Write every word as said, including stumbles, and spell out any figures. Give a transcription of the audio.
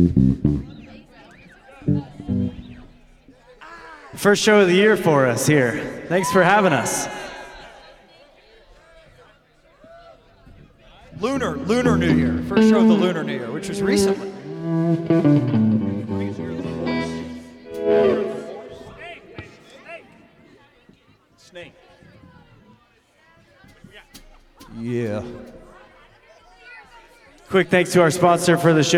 First show of the year for us here. Thanks for having us. Lunar, Lunar New Year. First show of the Lunar New Year, which was recently. Snake. Yeah. Quick thanks to our sponsor for the show.